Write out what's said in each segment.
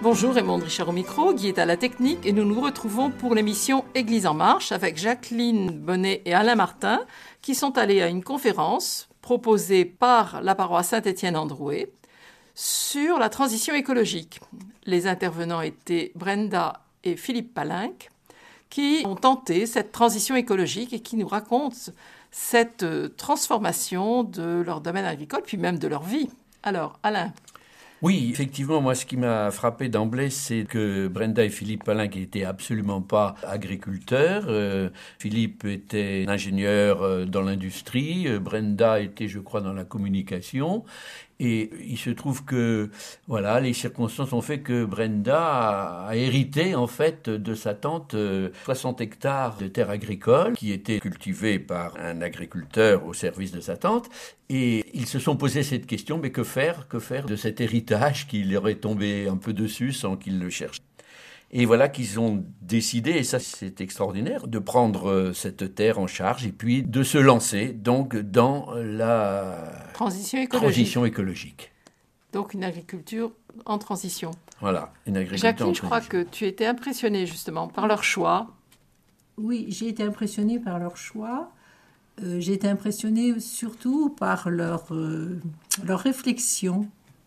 Bonjour, Raymond Richard au micro, Guy est à la technique et nous nous retrouvons pour l'émission Église en marche avec Jacqueline Bonnet et Alain Martin qui sont allés à une conférence proposée par la paroisse Saint-Étienne-Androuet sur la transition écologique. Les intervenants étaient Brenda et Philippe Palinck qui ont tenté cette transition écologique et qui nous racontent cette transformation de leur domaine agricole puis même de leur vie. Alors, Alain. Oui, effectivement, moi, ce qui m'a frappé d'emblée, c'est que Brenda et Philippe Palinck n'étaient absolument pas agriculteurs. Philippe était ingénieur dans l'industrie, Brenda était, je crois, dans la communication. Et il se trouve que, voilà, les circonstances ont fait que Brenda a hérité, en fait, de sa tante 60 hectares de terres agricoles qui étaient cultivées par un agriculteur au service de sa tante. Et ils se sont posé cette question, mais que faire de cet héritage qui leur est tombé un peu dessus sans qu'ils le cherchent. Et voilà qu'ils ont décidé, et ça c'est extraordinaire, de prendre cette terre en charge et puis de se lancer donc dans la transition écologique. Donc une agriculture en transition. Voilà, une agriculture Jacqueline, en transition. je crois que tu étais impressionnée justement par leur choix. Oui, j'ai été impressionnée par leur choix. J'ai été impressionnée surtout par leur réflexion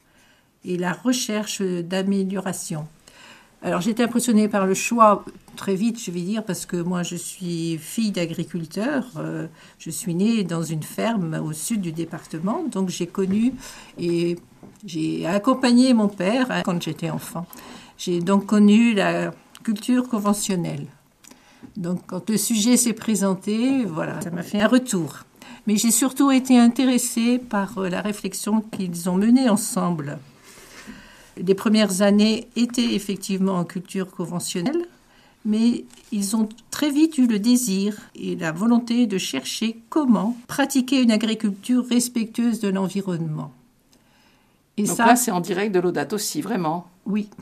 et la recherche d'amélioration. Alors, j'ai été impressionnée par le choix, très vite, je vais dire, parce que moi, je suis fille d'agriculteur. Je suis née dans une ferme au sud du département, donc j'ai connu et j'ai accompagné mon père quand j'étais enfant. J'ai donc connu la culture conventionnelle. Donc, quand le sujet s'est présenté, voilà, ça m'a fait un retour. Mais j'ai surtout été intéressée par la réflexion qu'ils ont menée ensemble. Les premières années étaient effectivement en culture conventionnelle, mais ils ont très vite eu le désir et la volonté de chercher comment pratiquer une agriculture respectueuse de l'environnement. Et donc ça, là, c'est en direct de Laudate aussi, vraiment. Oui.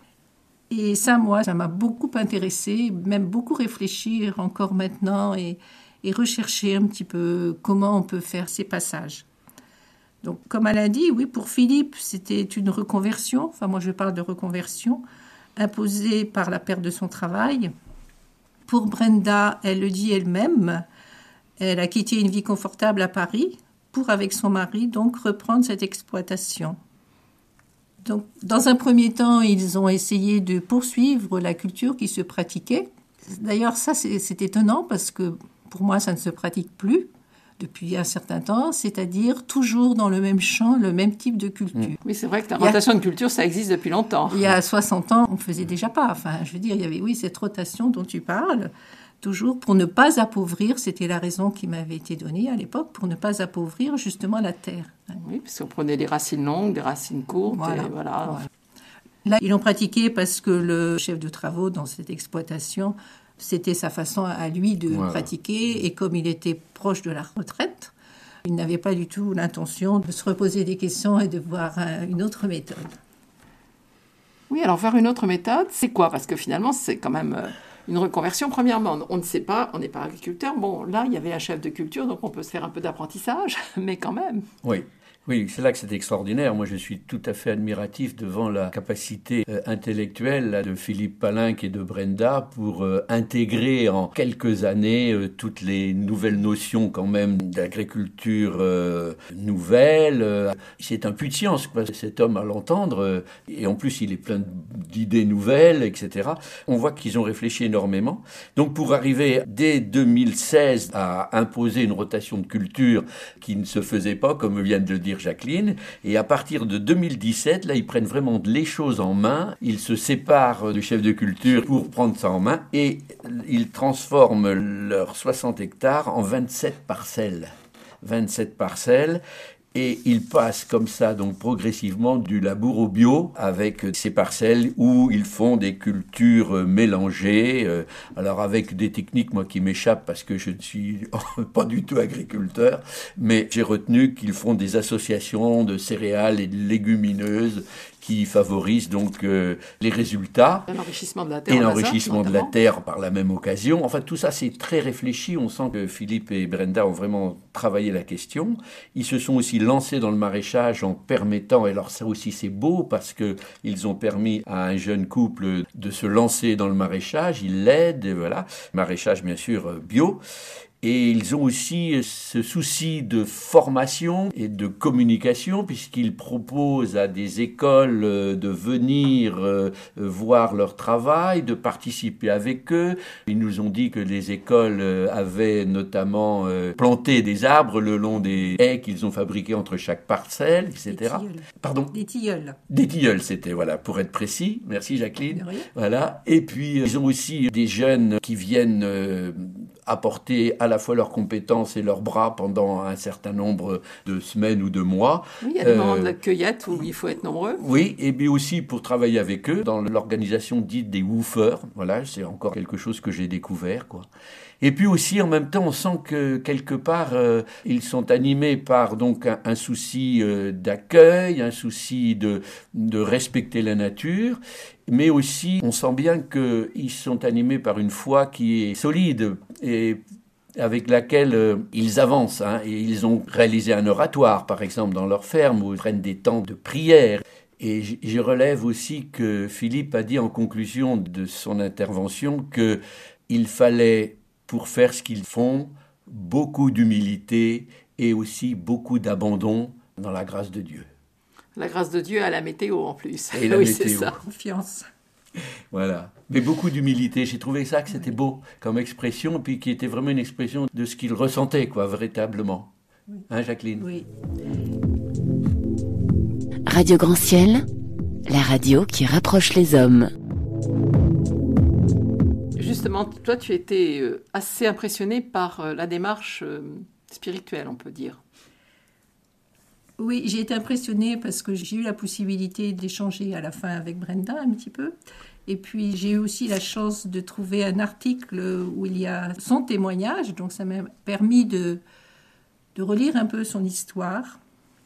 Et ça, moi, ça m'a beaucoup intéressée, même beaucoup réfléchi encore maintenant et rechercher un petit peu comment on peut faire ces passages. Donc, comme elle a dit, oui, pour Philippe, c'était une reconversion. Enfin, moi, je parle de reconversion imposée par la perte de son travail. Pour Brenda, elle le dit elle-même, elle a quitté une vie confortable à Paris pour, avec son mari, donc reprendre cette exploitation. Donc, dans un premier temps, ils ont essayé de poursuivre la culture qui se pratiquait. D'ailleurs, ça, c'est étonnant parce que pour moi, ça ne se pratique plus depuis un certain temps, c'est-à-dire toujours dans le même champ, le même type de culture. Oui, c'est vrai que la rotation de culture, ça existe depuis longtemps. Il y a 60 ans, on ne faisait déjà pas. Enfin, je veux dire, il y avait, oui, cette rotation dont tu parles, toujours pour ne pas appauvrir, c'était la raison qui m'avait été donnée à l'époque, pour ne pas appauvrir justement la terre. Oui, parce qu'on prenait des racines longues, des racines courtes, voilà, et voilà. Là, ils l'ont pratiqué parce que le chef de travaux dans cette exploitation, c'était sa façon à lui de pratiquer. Et comme il était proche de la retraite, il n'avait pas du tout l'intention de se reposer des questions et de voir une autre méthode. Oui, alors voir une autre méthode, c'est quoi ? Parce que finalement, c'est quand même une reconversion. Premièrement, on ne sait pas, on n'est pas agriculteur. Bon, là, il y avait un chef de culture, donc on peut se faire un peu d'apprentissage, mais quand même. Oui, c'est là que c'est extraordinaire. Moi, je suis tout à fait admiratif devant la capacité intellectuelle de Philippe Palinck et de Brenda pour intégrer en quelques années toutes les nouvelles notions quand même d'agriculture nouvelle. C'est un puits de science, quoi, cet homme à l'entendre. Et en plus, il est plein d'idées nouvelles, etc. On voit qu'ils ont réfléchi énormément. Donc, pour arriver dès 2016 à imposer une rotation de culture qui ne se faisait pas, comme vient de le dire Jacqueline, et à partir de 2017, là, ils prennent vraiment les choses en main, ils se séparent du chef de culture pour prendre ça en main, et ils transforment leurs 60 hectares en 27 parcelles. 27 parcelles, et ils passent comme ça, donc progressivement, du labour au bio avec ces parcelles où ils font des cultures mélangées. Alors avec des techniques, moi, qui m'échappent parce que je ne suis pas du tout agriculteur, mais j'ai retenu qu'ils font des associations de céréales et de légumineuses qui favorisent donc les résultats. L'enrichissement de la terre. Et l'enrichissement de la terre par la même occasion. Enfin, tout ça, c'est très réfléchi. On sent que Philippe et Brenda ont vraiment travaillé la question. Ils se sont aussi lancé dans le maraîchage en permettant, et alors ça aussi c'est beau parce qu'ils ont permis à un jeune couple de se lancer dans le maraîchage, ils l'aident, voilà, maraîchage bien sûr bio. Et ils ont aussi ce souci de formation et de communication puisqu'ils proposent à des écoles de venir voir leur travail, de participer avec eux. Ils nous ont dit que les écoles avaient notamment planté des arbres le long des haies qu'ils ont fabriquées entre chaque parcelle, etc. Des tilleuls. Pardon ? Des tilleuls. Des tilleuls, c'était, voilà, pour être précis. Merci Jacqueline. Oui. Voilà. Et puis, ils ont aussi des jeunes qui viennent apporter à la fois leurs compétences et leurs bras pendant un certain nombre de semaines ou de mois. Oui, il y a des moments de la cueillette où il faut être nombreux. Oui, et puis aussi pour travailler avec eux dans l'organisation dite des woofers. Voilà, c'est encore quelque chose que j'ai découvert, quoi. Et puis aussi, en même temps, on sent que quelque part, ils sont animés par donc un souci d'accueil, un souci de respecter la nature, mais aussi, on sent bien qu'ils sont animés par une foi qui est solide et avec laquelle ils avancent. Et ils ont réalisé un oratoire, par exemple, dans leur ferme, où ils prennent des temps de prière. Et je relève aussi que Philippe a dit en conclusion de son intervention qu'il fallait, pour faire ce qu'ils font, beaucoup d'humilité et aussi beaucoup d'abandon dans la grâce de Dieu. La grâce de Dieu à la météo en plus. Et la oui, météo. c'est ça. Confiance. Voilà. Mais beaucoup d'humilité. J'ai trouvé ça que c'était beau comme expression, puis qui était vraiment une expression de ce qu'ils ressentaient, quoi, véritablement. Oui. Hein, Jacqueline ? Oui. Radio Grand Ciel, la radio qui rapproche les hommes. Justement, toi, tu étais assez impressionné par la démarche spirituelle, on peut dire. Oui, j'ai été impressionnée parce que j'ai eu la possibilité d'échanger à la fin avec Brenda un petit peu. Et puis, j'ai eu aussi la chance de trouver un article où il y a son témoignage. Donc, ça m'a permis de relire un peu son histoire.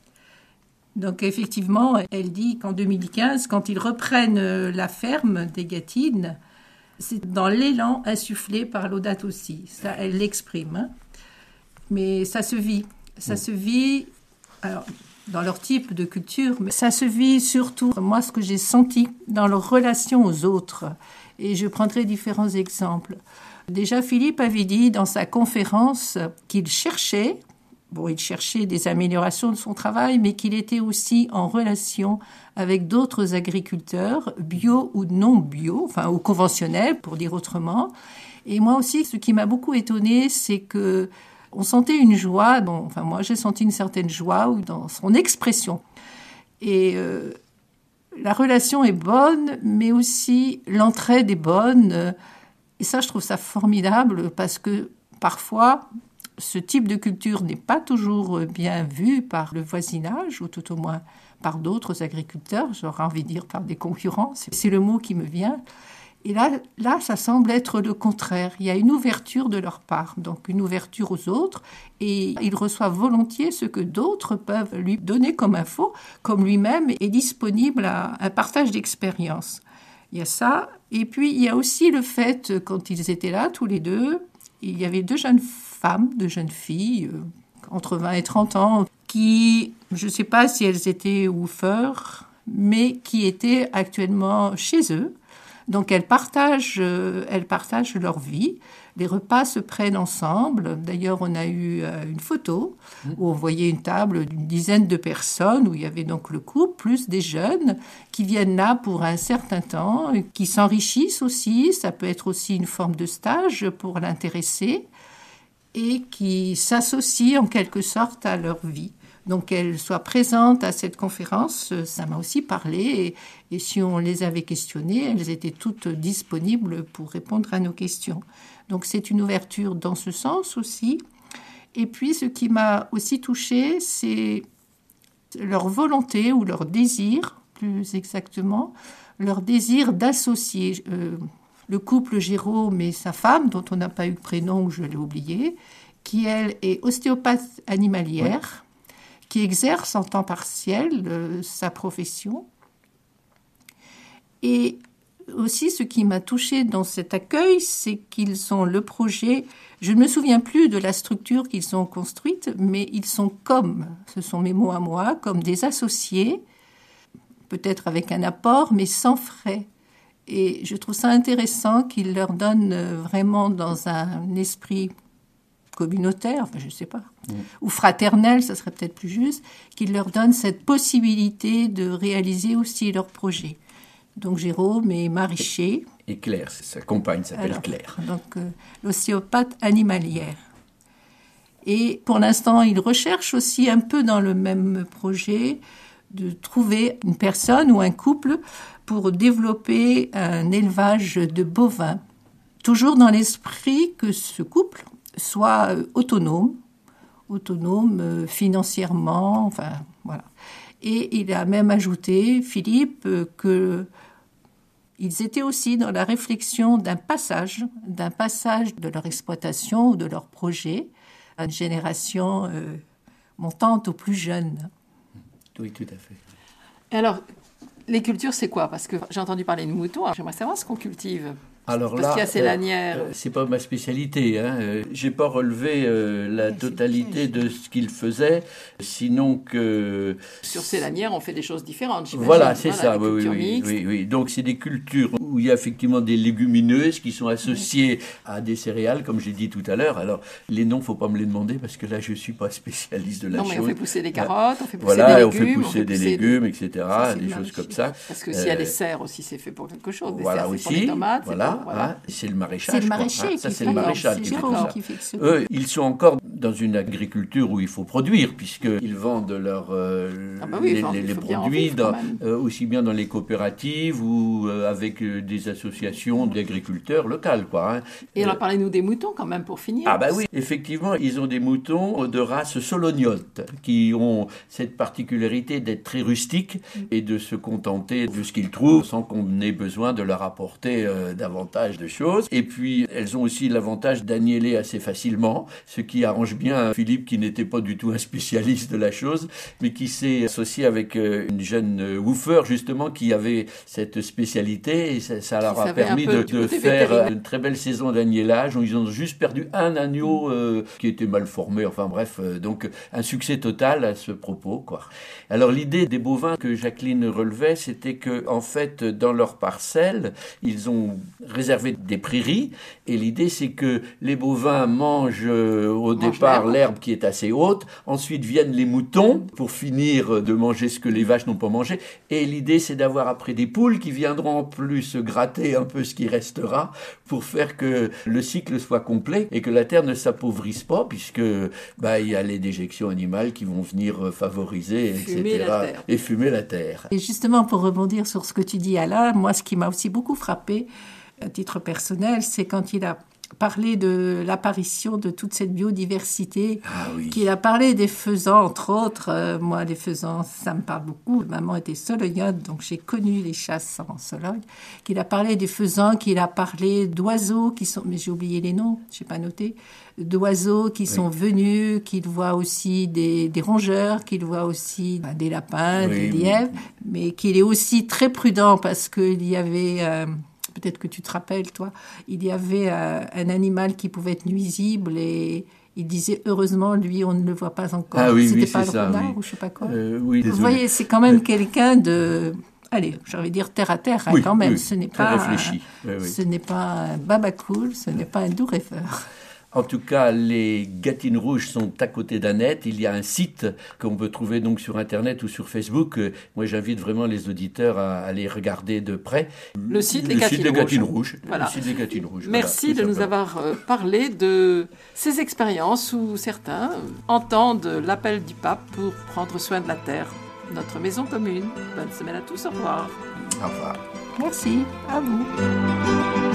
Donc, effectivement, elle dit qu'en 2015, quand ils reprennent la ferme des Gâtines, c'est dans l'élan insufflé par Laudato Si. Ça, elle l'exprime. Hein. Mais ça se vit. Ça se vit... Alors, dans leur type de culture, mais ça se vit surtout, moi, ce que j'ai senti dans leur relation aux autres. Et je prendrai différents exemples. Déjà, Philippe avait dit dans sa conférence qu'il cherchait, il cherchait des améliorations de son travail, mais qu'il était aussi en relation avec d'autres agriculteurs, bio ou non bio, enfin, ou conventionnels, pour dire autrement. Et moi aussi, ce qui m'a beaucoup étonnée, c'est que on sentait une joie, moi j'ai senti une certaine joie dans son expression. Et la relation est bonne, mais aussi l'entraide est bonne. Et ça, je trouve ça formidable parce que parfois, ce type de culture n'est pas toujours bien vu par le voisinage, ou tout au moins par d'autres agriculteurs, j'aurais envie de dire par des concurrents, c'est le mot qui me vient. Et là, ça semble être le contraire. Il y a une ouverture de leur part, donc une ouverture aux autres, et il reçoit volontiers ce que d'autres peuvent lui donner comme info, comme lui-même est disponible à un partage d'expérience. Il y a ça, et puis il y a aussi le fait, quand ils étaient là, tous les deux, il y avait deux jeunes femmes, deux jeunes filles, entre 20 et 30 ans, qui, je ne sais pas si elles étaient woofers, mais qui étaient actuellement chez eux. Donc elles partagent leur vie, les repas se prennent ensemble. D'ailleurs, on a eu une photo où on voyait une table d'une dizaine de personnes, où il y avait donc le couple, plus des jeunes qui viennent là pour un certain temps, qui s'enrichissent aussi, ça peut être aussi une forme de stage pour l'intéressé, et qui s'associent en quelque sorte à leur vie. Donc qu'elles soient présentes à cette conférence, ça m'a aussi parlé. Et si on les avait questionnées, elles étaient toutes disponibles pour répondre à nos questions. Donc c'est une ouverture dans ce sens aussi. Et puis ce qui m'a aussi touchée, c'est leur volonté ou leur désir, plus exactement, leur désir d'associer le couple Jérôme et sa femme, dont on n'a pas eu le prénom, je l'ai oublié, qui elle est ostéopathe animalière, qui exerce en temps partiel sa profession. Et Aussi, ce qui m'a touchée dans cet accueil, c'est qu'ils ont le projet. Je ne me souviens plus de la structure qu'ils ont construite, mais ils sont ce sont mes mots à moi, comme des associés, peut-être avec un apport, mais sans frais. Et je trouve ça intéressant qu'ils leur donnent vraiment dans un esprit communautaire, enfin je ne sais pas, ou fraternel, ça serait peut-être plus juste, qu'ils leur donnent cette possibilité de réaliser aussi leur projet. Donc Jérôme et Mariché. Et Claire, sa compagne s'appelle Claire. Donc l'ostéopathe animalière. Et pour l'instant, il recherche aussi un peu dans le même projet de trouver une personne ou un couple pour développer un élevage de bovins. Toujours dans l'esprit que ce couple soit autonome financièrement, enfin voilà. Et il a même ajouté, Philippe, qu'ils étaient aussi dans la réflexion d'un passage de leur exploitation ou de leur projet à une génération montante aux plus jeunes. Oui, tout à fait. Et alors, les cultures, c'est quoi? Parce que j'ai entendu parler de moutons, alors j'aimerais savoir ce qu'on cultive. Alors parce qu'il y a ces lanières. C'est pas ma spécialité. J'ai pas relevé la totalité de ce qu'il faisait, sinon que sur ces lanières, on fait des choses différentes. Voilà, c'est ça. Oui. Donc c'est des cultures où il y a effectivement des légumineuses qui sont associées à des céréales, comme j'ai dit tout à l'heure. Alors les noms, faut pas me les demander parce que là, je suis pas spécialiste de la chose. Non, mais on fait pousser des carottes, on fait pousser des légumes, on fait pousser des légumes, etc. Des choses comme ça. Parce que s'il y a des serres aussi, c'est fait pour quelque chose. Des voilà serres, aussi. C'est pour les tomates. Voilà. C'est le maraîchage. C'est le maraîcher ça, c'est le maréchal qui fait ça. Eux, ils sont encore dans une agriculture où il faut produire, puisqu'ils vendent les produits aussi bien dans les coopératives ou avec des associations d'agriculteurs locales. Et alors, parlez-nous des moutons quand même pour finir. Ah oui, effectivement, ils ont des moutons de race solognote qui ont cette particularité d'être très rustiques et de se contenter de ce qu'ils trouvent sans qu'on ait besoin de leur apporter davantage de choses. Et puis, elles ont aussi l'avantage d'agneller assez facilement, ce qui arrange bien Philippe, qui n'était pas du tout un spécialiste de la chose, mais qui s'est associé avec une jeune woofer, justement, qui avait cette spécialité, et ça leur a permis de faire une très belle saison d'agnellage. Ils ont juste perdu un agneau qui était mal formé, enfin bref, donc un succès total à ce propos, Alors, l'idée des bovins que Jacqueline relevait, c'était que, en fait, dans leur parcelle, ils ont réservé des prairies, et l'idée c'est que les bovins mangent au départ l'herbe qui est assez haute, ensuite viennent les moutons pour finir de manger ce que les vaches n'ont pas mangé, et l'idée c'est d'avoir après des poules qui viendront en plus gratter un peu ce qui restera pour faire que le cycle soit complet et que la terre ne s'appauvrisse pas, puisque il y a les déjections animales qui vont venir favoriser, etc. Et fumer la terre. Et justement, pour rebondir sur ce que tu dis, Alain, moi ce qui m'a aussi beaucoup frappé à titre personnel, c'est quand il a parlé de l'apparition de toute cette biodiversité, qu'il a parlé des faisans, entre autres. Moi, les faisans, ça me parle beaucoup. Maman était solognate, donc j'ai connu les chasses en Sologne. Qu'il a parlé des faisans, qu'il a parlé d'oiseaux qui sont... Mais j'ai oublié les noms, je n'ai pas noté. D'oiseaux qui sont venus, qu'il voit aussi des rongeurs, qu'il voit aussi des lapins, des lièvres, mais qu'il est aussi très prudent parce qu'il y avait... peut-être que tu te rappelles, toi, il y avait un animal qui pouvait être nuisible et il disait, heureusement, lui, on ne le voit pas encore. C'était pas le renard ou je sais pas quoi. Vous voyez, c'est quand même quelqu'un de... Allez, j'allais dire terre à terre, quand même. Ce n'est pas réfléchi. Ce n'est pas un babacool, ce n'est pas un doux rêveur. En tout cas, les Gâtines Rouges sont à côté d'Annette. Il y a un site qu'on peut trouver donc sur Internet ou sur Facebook. Moi, j'invite vraiment les auditeurs à aller regarder de près. Le site des Gâtines Rouges. Voilà. Le site des Gâtines Rouges. Merci de nous avoir parlé de ces expériences où certains entendent l'appel du pape pour prendre soin de la terre, notre maison commune. Bonne semaine à tous. Au revoir. Au revoir. Merci. À vous.